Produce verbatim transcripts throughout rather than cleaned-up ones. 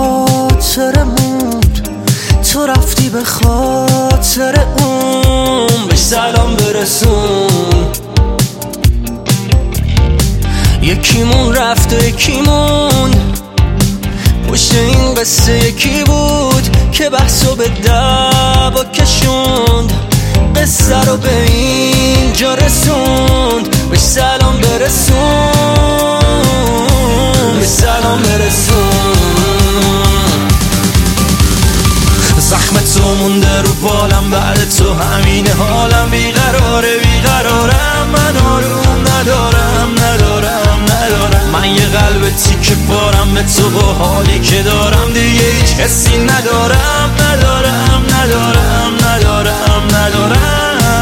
خاطرمون، تو رفتی به خاطر اون، بهش سلام برسون. یکیمون رفت و یکیمون، پشت این قصه یکی بود که بحثو به دعوا کشوند، قصه رو به اینجا رسوند، بهش سلام برسون، بهش سلام برسون. زخم تو مونده رو بالم، بعد تو همین حالم، بیقراره بیقرارم، من آروم ندارم ندارم ندارم. من یه قلب تیکه پارم به تو، با حالی که دارم دیگه هیچ حسی ندارم ندارم ندارم ندارم ندارم.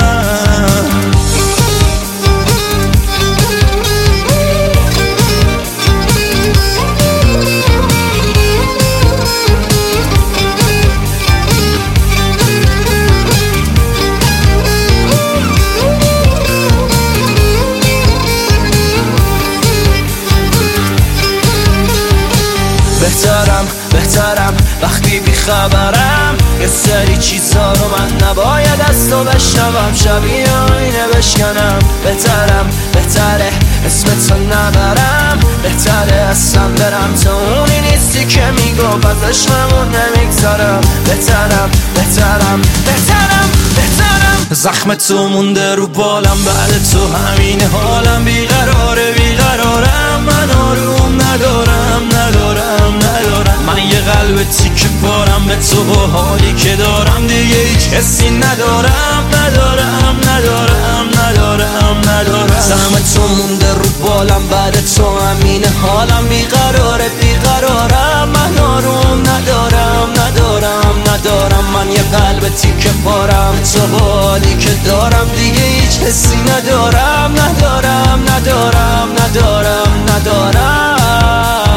بهترم بهترم وقتی بیخبرم، یه سری چیزا رو من نباید از تو بشنوم، شبیه آینه بشکنم. بهترم بهتره اسم تو نبرم، بهتره اصلا برم، تو اونی نیستی که میگفت ازش ممون نمیگذارم. بهترم بهترم بهترم بهترم. زخم تو مونده رو بالم، بعد تو همین حالم، بیقراره بیقرارم، من آروم ندارم ندارم ندارم. من یه قلب تیکه پارم به تو، با حالی که دارم دیگه هیچ حسی ندارم ندارم ندارم ندارم ندارم. زخم تو مونده رو بالم، بعد تو همین حالم، بیقراره بیقرارم، من آروم ندارم ندارم ندارم. من یه قلب تیکه پارم به تو، با حالی که دارم دیگه هیچ حسی ندارم ندارم ندارم ندارم ندارم.